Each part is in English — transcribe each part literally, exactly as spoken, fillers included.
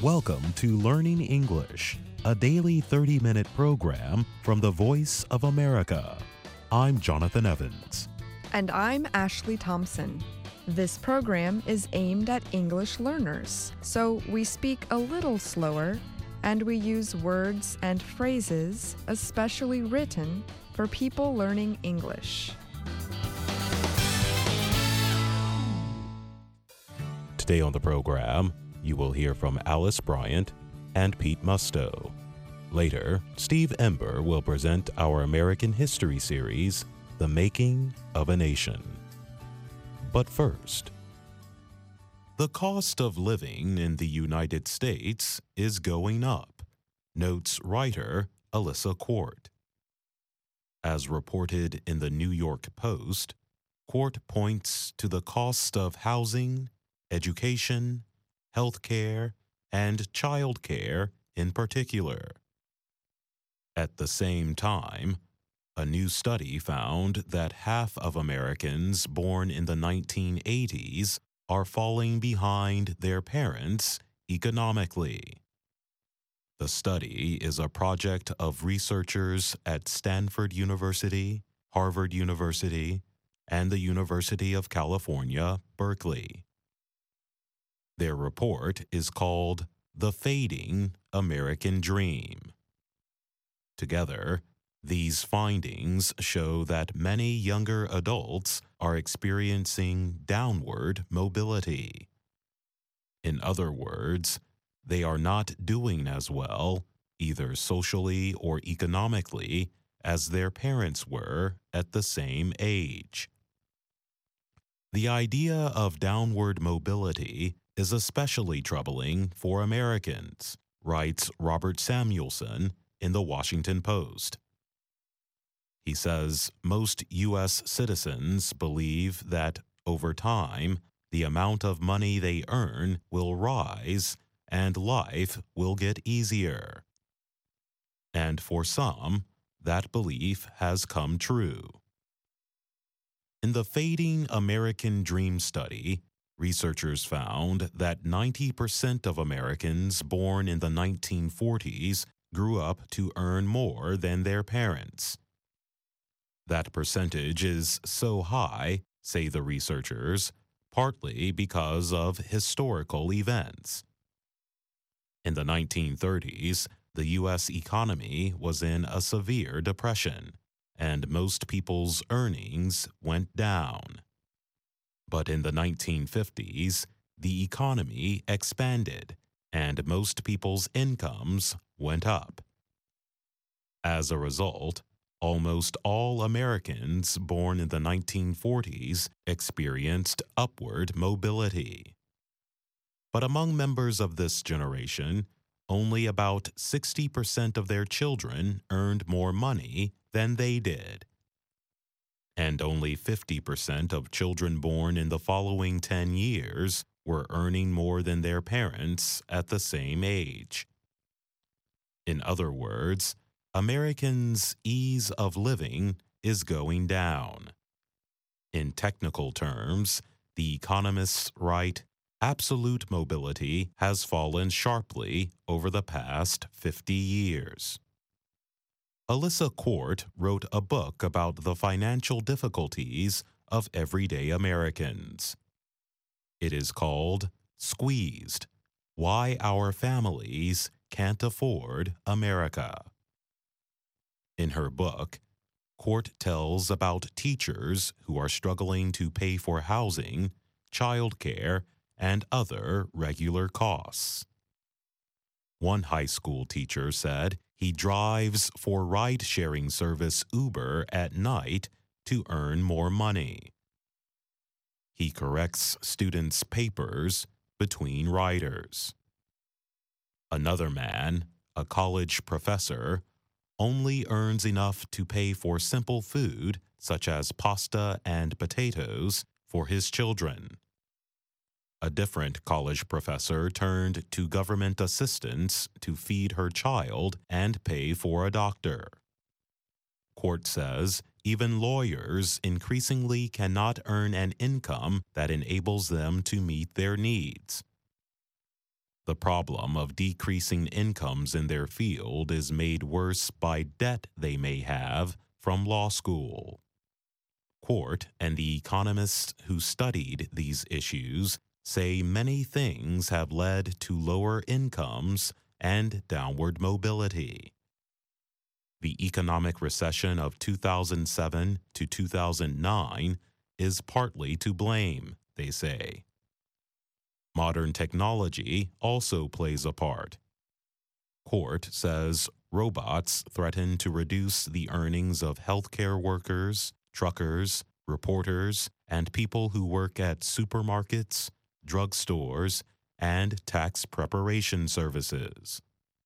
Welcome to Learning English, a daily thirty minute program from the Voice of America. I'm Jonathan Evans. And I'm Ashley Thompson. This program is aimed at English learners, so we speak a little slower and we use words and phrases especially written for people learning English. Today on the program, you will hear from Alice Bryant and Pete Musto. Later, Steve Ember will present our American history series, The Making of a Nation. But first, the cost of living in the United States is going up, notes writer Alyssa Quart. As reported in the New York Post, Quart points to the cost of housing, education, health care, and child care in particular. At the same time, a new study found that half of Americans born in the nineteen eighties are falling behind their parents economically. The study is a project of researchers at Stanford University, Harvard University, and the University of California, Berkeley. Their report is called The Fading American Dream. Together, these findings show that many younger adults are experiencing downward mobility. In other words, they are not doing as well, either socially or economically, as their parents were at the same age. The idea of downward mobility is especially troubling for Americans, writes Robert Samuelson in the Washington Post. He says most U S citizens believe that over time, the amount of money they earn will rise and life will get easier. And for some, that belief has come true. In the Fading American Dream study, researchers found that ninety percent of Americans born in the nineteen forties grew up to earn more than their parents. That percentage is so high, say the researchers, partly because of historical events. In the nineteen thirties, the U S economy was in a severe depression, and most people's earnings went down. But in the nineteen fifties, the economy expanded, and most people's incomes went up. As a result, almost all Americans born in the nineteen forties experienced upward mobility. But among members of this generation, only about sixty percent of their children earned more money than they did. And only fifty percent of children born in the following ten years were earning more than their parents at the same age. In other words, Americans' ease of living is going down. In technical terms, the economists write, absolute mobility has fallen sharply over the past fifty years. Alyssa Quart wrote a book about the financial difficulties of everyday Americans. It is called Squeezed: Why Our Families Can't Afford America. In her book, Quart tells about teachers who are struggling to pay for housing, childcare, and other regular costs. One high school teacher said he drives for ride-sharing service Uber at night to earn more money. He corrects students' papers between riders. Another man, a college professor, only earns enough to pay for simple food such as pasta and potatoes for his children. A different college professor turned to government assistance to feed her child and pay for a doctor. Quart says even lawyers increasingly cannot earn an income that enables them to meet their needs. The problem of decreasing incomes in their field is made worse by debt they may have from law school. Quart and the economists who studied these issues say many things have led to lower incomes and downward mobility. The economic recession of two thousand seven to two thousand nine is partly to blame, they say. Modern technology also plays a part. Quart says robots threaten to reduce the earnings of healthcare workers, truckers, reporters, and people who work at supermarkets, drugstores, and tax preparation services.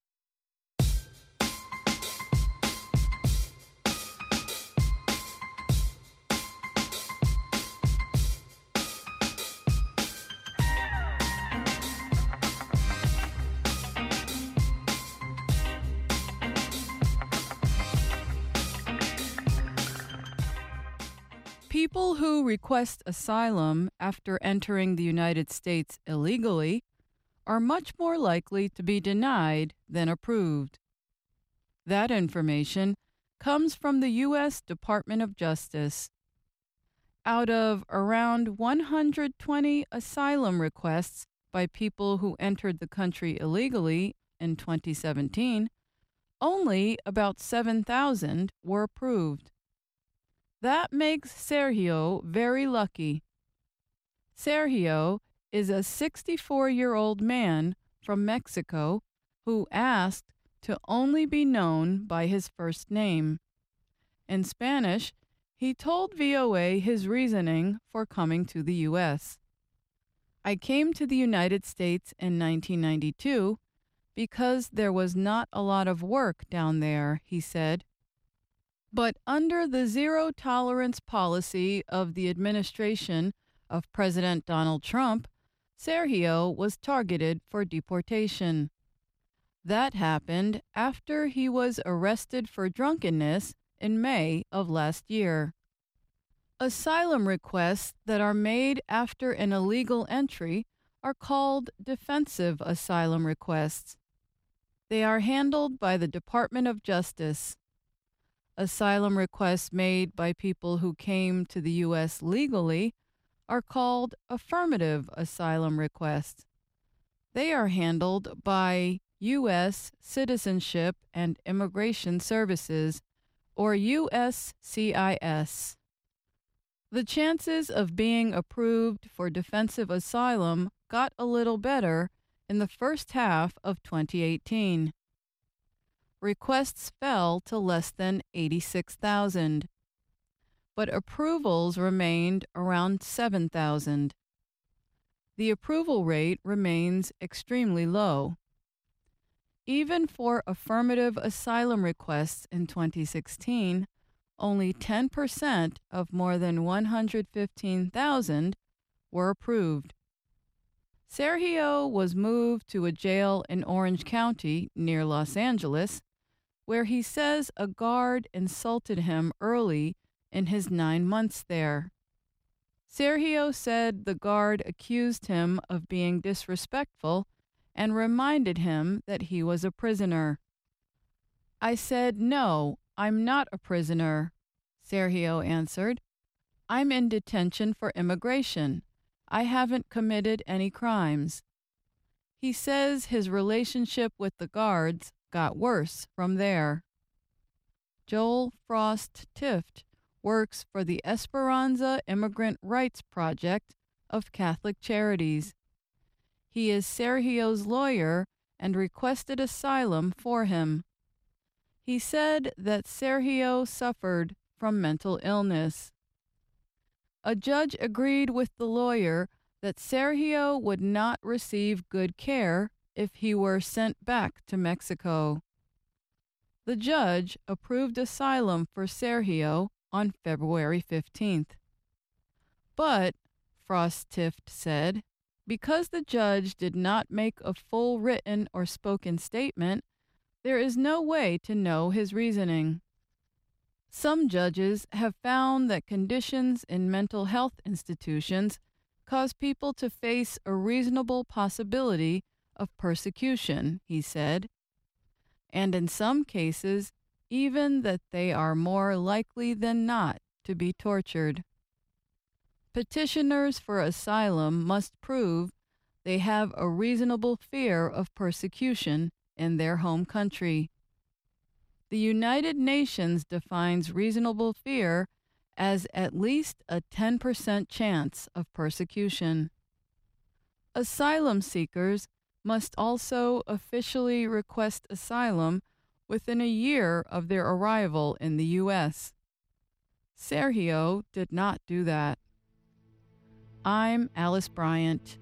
People who request asylum after entering the United States illegally are much more likely to be denied than approved. That information comes from the U S Department of Justice. Out of around one hundred twenty asylum requests by people who entered the country illegally in twenty seventeen, only about seven thousand were approved. That makes Sergio very lucky. Sergio is a sixty-four-year-old man from Mexico who asked to only be known by his first name. In Spanish, he told V O A his reasoning for coming to the U S. I came to the United States in nineteen ninety-two because there was not a lot of work down there, he said. But under the zero-tolerance policy of the administration of President Donald Trump, Sergio was targeted for deportation. That happened after he was arrested for drunkenness in May of last year. Asylum requests that are made after an illegal entry are called defensive asylum requests. They are handled by the Department of Justice. Asylum requests made by people who came to the U S legally are called affirmative asylum requests. They are handled by U S Citizenship and Immigration Services, or U S C I S. The chances of being approved for defensive asylum got a little better in the first half of twenty eighteen. Requests fell to less than eighty-six thousand, but approvals remained around seven thousand. The approval rate remains extremely low. Even for affirmative asylum requests in twenty sixteen, only ten percent of more than one hundred fifteen thousand were approved. Sergio was moved to a jail in Orange County near Los Angeles, where he says a guard insulted him early in his nine months there. Sergio said the guard accused him of being disrespectful and reminded him that he was a prisoner. I said, "No, I'm not a prisoner," Sergio answered. "I'm in detention for immigration. I haven't committed any crimes." He says his relationship with the guards got worse from there. Joel Frost Tift works for the Esperanza Immigrant Rights Project of Catholic Charities. He is Sergio's lawyer and requested asylum for him. He said that Sergio suffered from mental illness. A judge agreed with the lawyer that Sergio would not receive good care if he were sent back to Mexico. The judge approved asylum for Sergio on February fifteenth. But, Frost Tift said, because the judge did not make a full written or spoken statement, there is no way to know his reasoning. Some judges have found that conditions in mental health institutions cause people to face a reasonable possibility of persecution, he said, and in some cases, even that they are more likely than not to be tortured. Petitioners for asylum must prove they have a reasonable fear of persecution in their home country. The United Nations defines reasonable fear as at least a ten percent chance of persecution. Asylum seekers must also officially request asylum within a year of their arrival in the U S. Sergio did not do that. I'm Alice Bryant.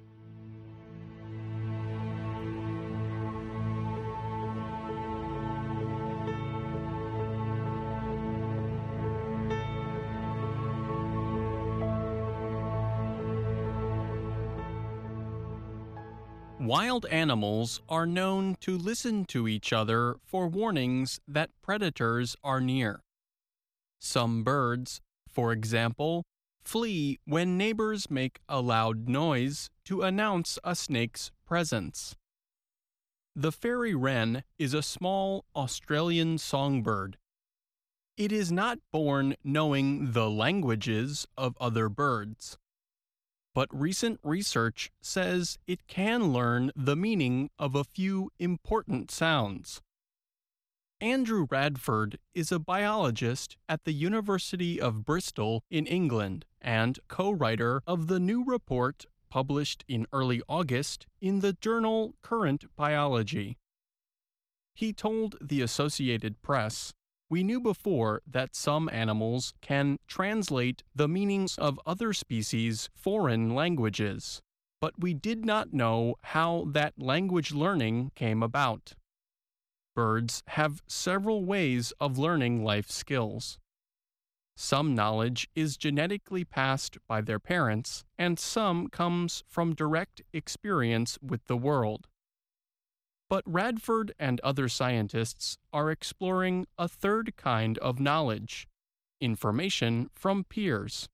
Wild animals are known to listen to each other for warnings that predators are near. Some birds, for example, flee when neighbors make a loud noise to announce a snake's presence. The fairy wren is a small Australian songbird. It is not born knowing the languages of other birds, but recent research says it can learn the meaning of a few important sounds. Andrew Radford is a biologist at the University of Bristol in England and co-writer of the new report published in early August in the journal Current Biology. He told the Associated Press, "We knew before that some animals can translate the meanings of other species' foreign languages, but we did not know how that language learning came about. Birds have several ways of learning life skills. Some knowledge is genetically passed by their parents, and some comes from direct experience with the world. But Radford and other scientists are exploring a third kind of knowledge, information from peers.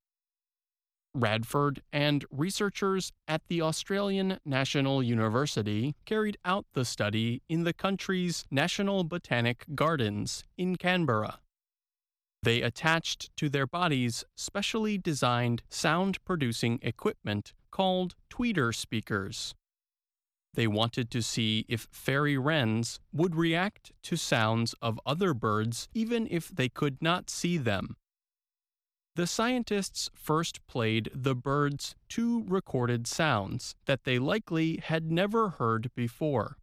Radford and researchers at the Australian National University carried out the study in the country's National Botanic Gardens in Canberra. They attached to their bodies specially designed sound-producing equipment called tweeter speakers. They wanted to see if fairy wrens would react to sounds of other birds even if they could not see them. The scientists first played the birds two recorded sounds that they likely had never heard before.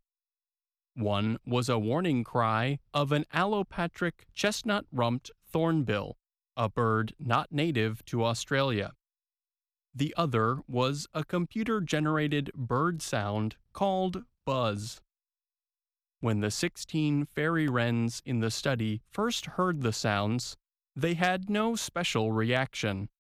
One was a warning cry of an allopatric chestnut-rumped thornbill, a bird not native to Australia. The other was a computer-generated bird sound called buzz. When the sixteen fairy wrens in the study first heard the sounds, they had no special reaction.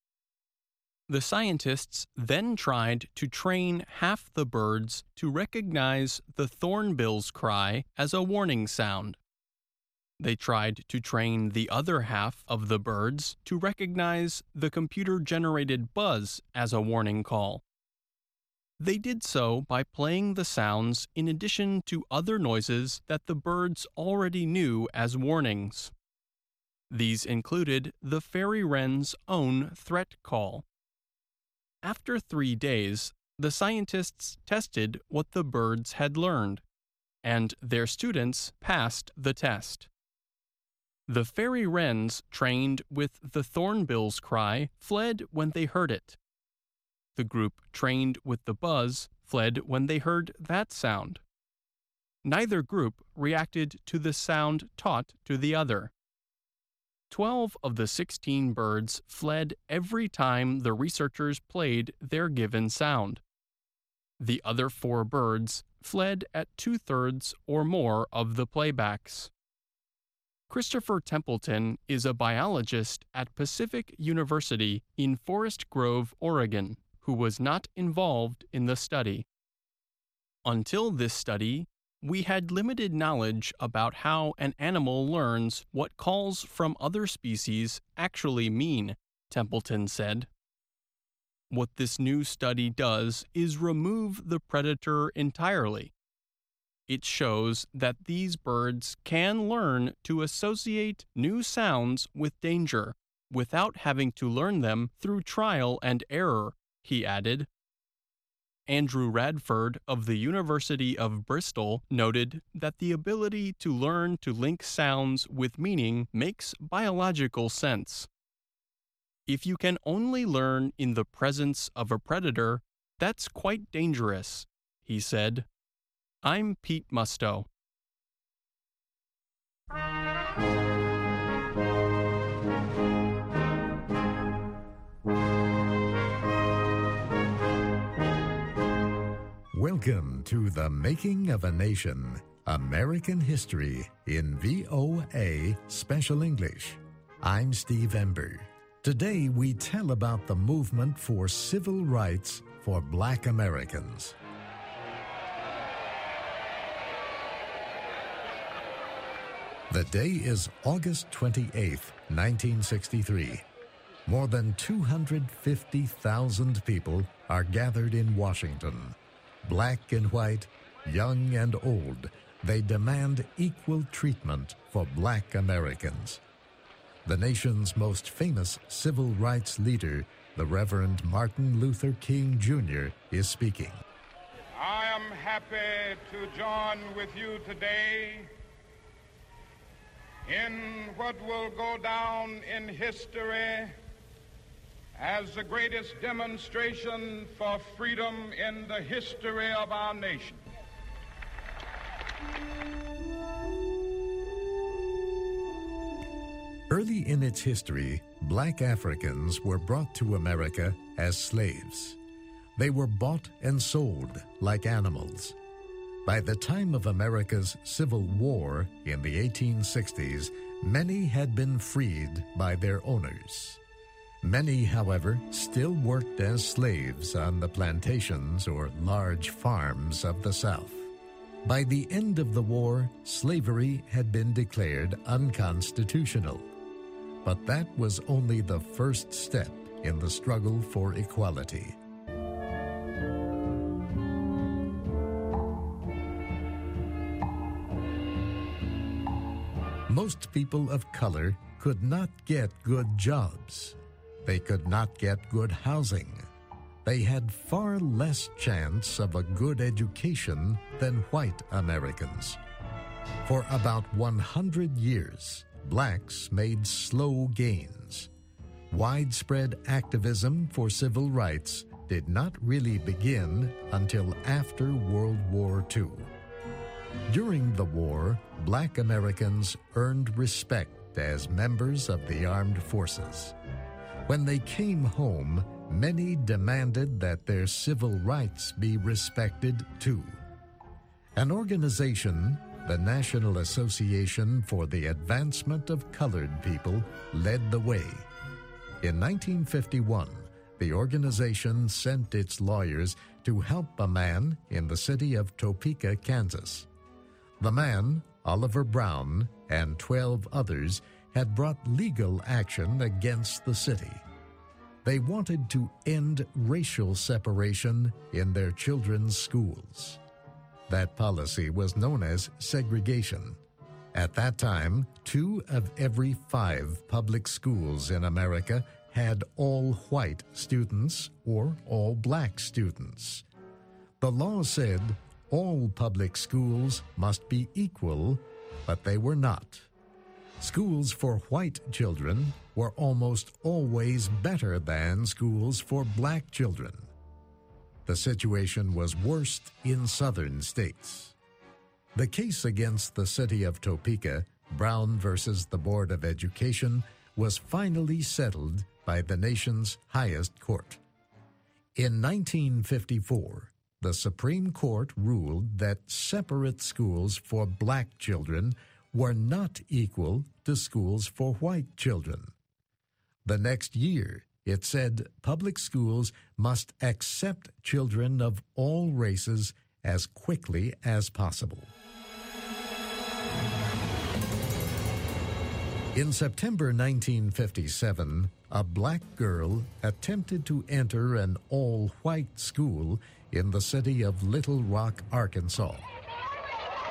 The scientists then tried to train half the birds to recognize the thornbill's cry as a warning sound. They tried to train the other half of the birds to recognize the computer-generated buzz as a warning call. They did so by playing the sounds in addition to other noises that the birds already knew as warnings. These included the fairy wren's own threat call. After three days, the scientists tested what the birds had learned, and their students passed the test. The fairy wrens trained with the thornbill's cry fled when they heard it. The group trained with the buzz fled when they heard that sound. Neither group reacted to the sound taught to the other. Twelve of the sixteen birds fled every time the researchers played their given sound. The other four birds fled at two-thirds or more of the playbacks. Christopher Templeton is a biologist at Pacific University in Forest Grove, Oregon, who was not involved in the study. Until this study, we had limited knowledge about how an animal learns what calls from other species actually mean, Templeton said. What this new study does is remove the predator entirely, It shows that these birds can learn to associate new sounds with danger without having to learn them through trial and error, he added. Andrew Radford of the University of Bristol noted that the ability to learn to link sounds with meaning makes biological sense. If you can only learn in the presence of a predator, that's quite dangerous, he said. I'm Pete Musto. Welcome to The Making of a Nation, American History in V O A Special English. I'm Steve Ember. Today we tell about the movement for civil rights for Black Americans. The day is August twenty-eighth, nineteen sixty-three. More than two hundred fifty thousand people are gathered in Washington. Black and white, young and old, they demand equal treatment for Black Americans. The nation's most famous civil rights leader, the Reverend Martin Luther King Junior, is speaking. I am happy to join with you today in what will go down in history as the greatest demonstration for freedom in the history of our nation. Early in its history, Black Africans were brought to America as slaves. They were bought and sold like animals. By the time of America's Civil War in the eighteen sixties, many had been freed by their owners. Many, however, still worked as slaves on the plantations or large farms of the South. By the end of the war, slavery had been declared unconstitutional. But that was only the first step in the struggle for equality. Most people of color could not get good jobs. They could not get good housing. They had far less chance of a good education than white Americans. For about one hundred years, blacks made slow gains. Widespread activism for civil rights did not really begin until after World War Two. During the war, Black Americans earned respect as members of the armed forces. When they came home, many demanded that their civil rights be respected too. An organization, the National Association for the Advancement of Colored People, led the way. In nineteen fifty-one, the organization sent its lawyers to help a man in the city of Topeka, Kansas. The man, Oliver Brown, and twelve others had brought legal action against the city. They wanted to end racial separation in their children's schools. That policy was known as segregation. At that time, two of every five public schools in America had all white students or all black students. The law said all public schools must be equal, but they were not. Schools for white children were almost always better than schools for black children. The situation was worst in southern states. The case against the city of Topeka, Brown versus the Board of Education, was finally settled by the nation's highest court. In nineteen fifty-four, the Supreme Court ruled that separate schools for black children were not equal to schools for white children. The next year, it said public schools must accept children of all races as quickly as possible. In September nineteen fifty-seven, a black girl attempted to enter an all-white school in the city of Little Rock, Arkansas.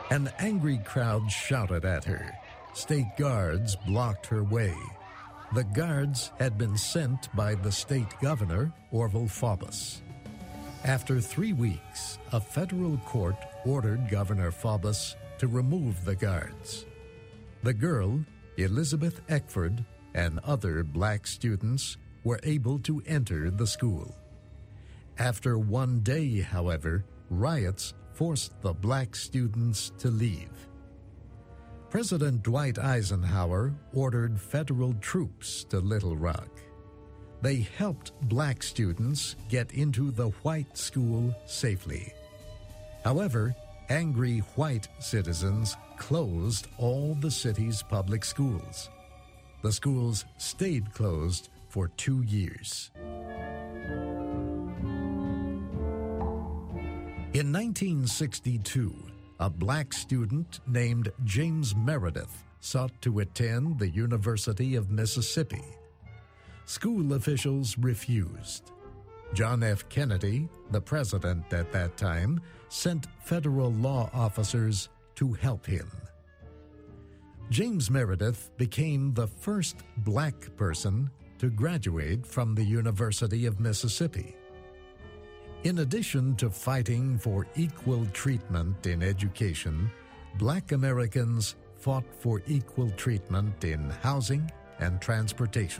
An angry crowd shouted at her. State guards blocked her way. The guards had been sent by the state governor, Orville Faubus. After three weeks, a federal court ordered Governor Faubus to remove the guards. The girl, Elizabeth Eckford, and other black students were able to enter the school. After one day, however, riots forced the black students to leave. President Dwight Eisenhower ordered federal troops to Little Rock. They helped black students get into the white school safely. However, angry white citizens closed all the city's public schools. The schools stayed closed for two years. In nineteen sixty-two, a black student named James Meredith sought to attend the University of Mississippi. School officials refused. John F. Kennedy, the president at that time, sent federal law officers to help him. James Meredith became the first black person to graduate from the University of Mississippi. In addition to fighting for equal treatment in education, black Americans fought for equal treatment in housing and transportation.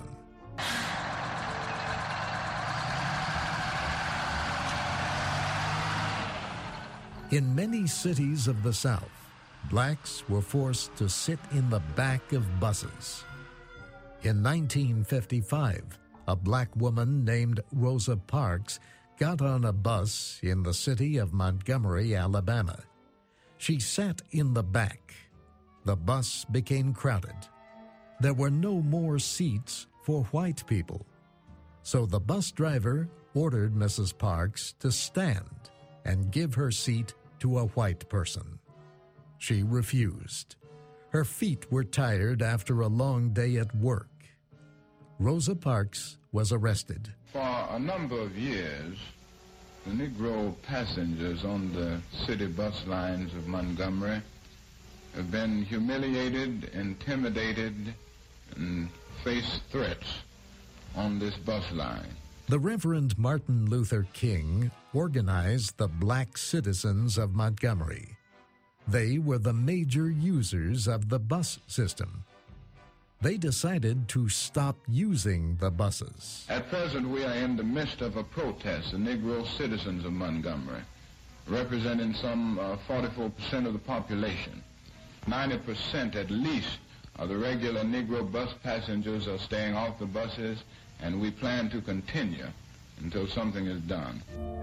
In many cities of the South, blacks were forced to sit in the back of buses. In nineteen fifty-five, a black woman named Rosa Parks got on a bus in the city of Montgomery, Alabama. She sat in the back. The bus became crowded. There were no more seats for white people. So the bus driver ordered Missus Parks to stand and give her seat to a white person. She refused. Her feet were tired after a long day at work. Rosa Parks was arrested. For a number of years, the Negro passengers on the city bus lines of Montgomery have been humiliated, intimidated, and faced threats on this bus line. The Reverend Martin Luther King organized the black citizens of Montgomery. They were the major users of the bus system. They decided to stop using the buses. At present, we are in the midst of a protest, the Negro citizens of Montgomery, representing some uh, forty-four percent of the population. ninety percent at least of the regular Negro bus passengers are staying off the buses, and we plan to continue until something is done.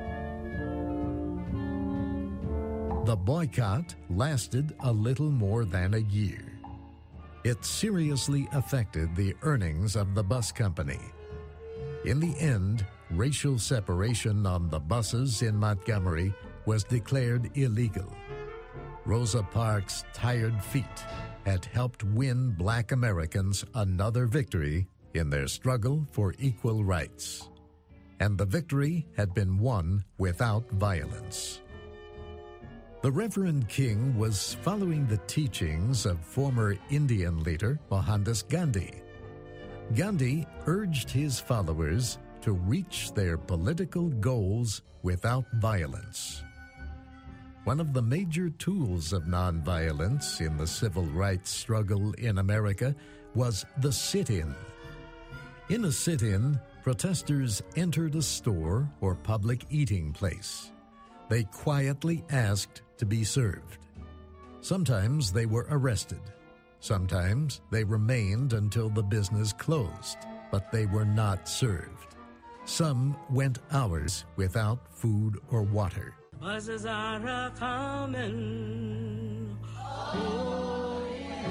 The boycott lasted a little more than a year. It seriously affected the earnings of the bus company. In the end, racial separation on the buses in Montgomery was declared illegal. Rosa Parks' tired feet had helped win black Americans another victory in their struggle for equal rights. And the victory had been won without violence. The Reverend King was following the teachings of former Indian leader Mohandas Gandhi. Gandhi urged his followers to reach their political goals without violence. One of the major tools of nonviolence in the civil rights struggle in America was the sit-in. In a sit-in, protesters entered a store or public eating place. They quietly asked to be served. Sometimes they were arrested. Sometimes they remained until the business closed, but they were not served. Some went hours without food or water. Buses are a-comin'. Oh,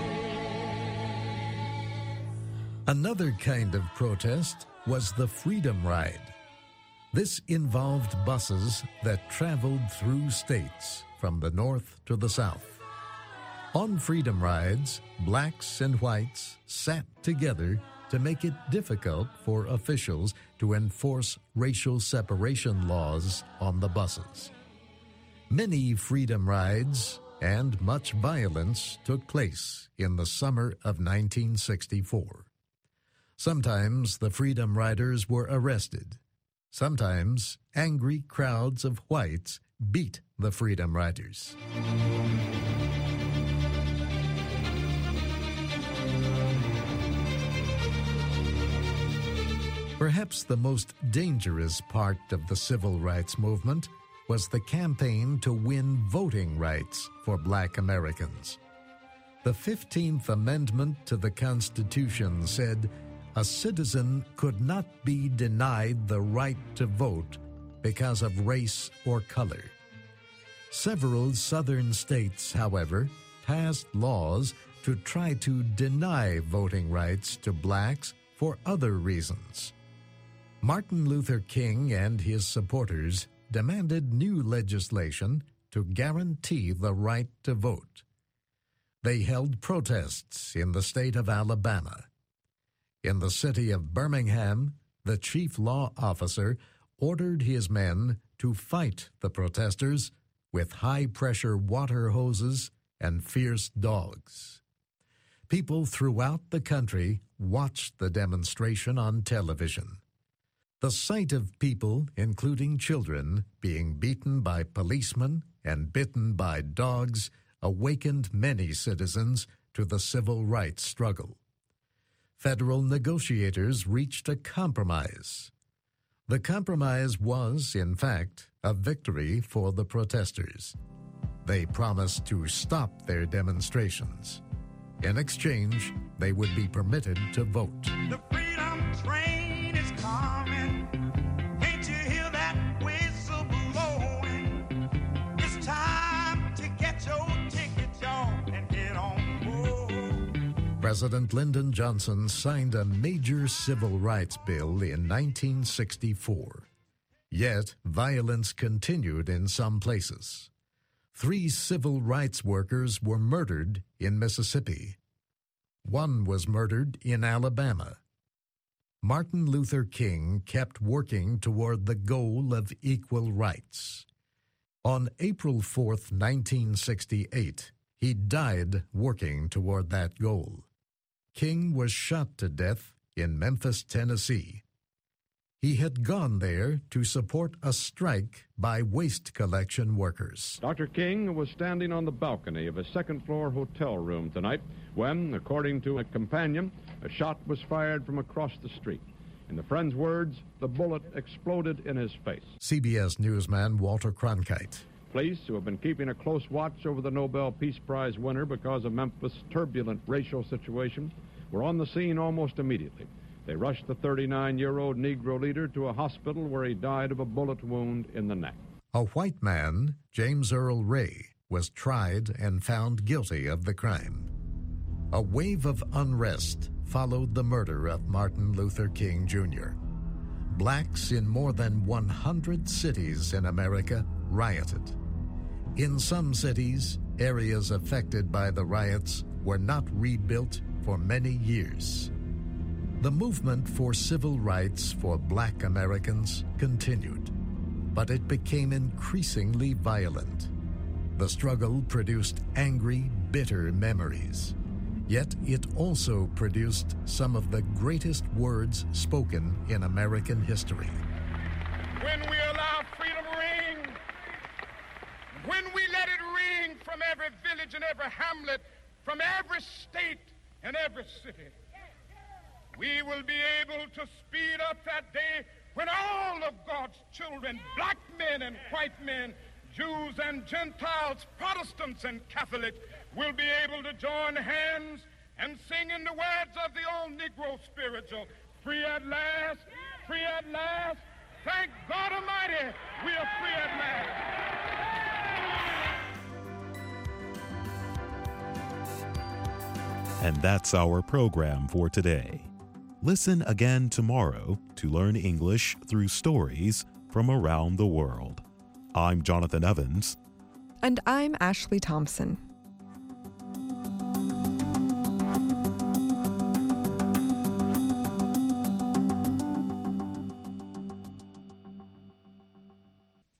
yeah. Another kind of protest was the Freedom Ride. This involved buses that traveled through states from the north to the south. On Freedom Rides, blacks and whites sat together to make it difficult for officials to enforce racial separation laws on the buses. Many Freedom Rides and much violence took place in the summer of nineteen sixty-four. Sometimes the Freedom Riders were arrested. Sometimes angry crowds of whites beat the Freedom Riders. Perhaps the most dangerous part of the civil rights movement was the campaign to win voting rights for Black Americans. The fifteenth Amendment to the Constitution said a citizen could not be denied the right to vote because of race or color. Several southern states, however, passed laws to try to deny voting rights to blacks for other reasons. Martin Luther King and his supporters demanded new legislation to guarantee the right to vote. They held protests in the state of Alabama. In the city of Birmingham, the chief law officer ordered his men to fight the protesters with high-pressure water hoses and fierce dogs. People throughout the country watched the demonstration on television. The sight of people, including children, being beaten by policemen and bitten by dogs awakened many citizens to the civil rights struggle. Federal negotiators reached a compromise. The compromise was, in fact, a victory for the protesters. They promised to stop their demonstrations. In exchange, they would be permitted to vote. The freedom train is coming. Can't you hear that whistle blowing? It's time to get your tickets, y'all, and get on board. President Lyndon Johnson signed a major civil rights bill in nineteen sixty-four. Yet, violence continued in some places. Three civil rights workers were murdered in Mississippi. One was murdered in Alabama. Martin Luther King kept working toward the goal of equal rights. On April fourth, nineteen sixty-eight, he died working toward that goal. King was shot to death in Memphis, Tennessee. He had gone there to support a strike by waste collection workers. Doctor King was standing on the balcony of a second-floor hotel room tonight when, according to a companion, a shot was fired from across the street. In the friend's words, the bullet exploded in his face. C B S newsman Walter Cronkite. Police, who have been keeping a close watch over the Nobel Peace Prize winner because of Memphis' turbulent racial situation, were on the scene almost immediately. They rushed the thirty-nine-year-old Negro leader to a hospital where he died of a bullet wound in the neck. A white man, James Earl Ray, was tried and found guilty of the crime. A wave of unrest followed the murder of Martin Luther King, Junior Blacks in more than one hundred cities in America rioted. In some cities, areas affected by the riots were not rebuilt for many years. The movement for civil rights for Black Americans continued, but it became increasingly violent. The struggle produced angry, bitter memories. Yet it also produced some of the greatest words spoken in American history. When we allow freedom ring, when we let it ring from every village and every hamlet, from every state and every city, we will be able to speed up that day when all of God's children, black men and white men, Jews and Gentiles, Protestants and Catholics, will be able to join hands and sing in the words of the old Negro spiritual, free at last, free at last. Thank God Almighty, we are free at last. And that's our program for today. Listen again tomorrow to learn English through stories from around the world. I'm Jonathan Evans. And I'm Ashley Thompson.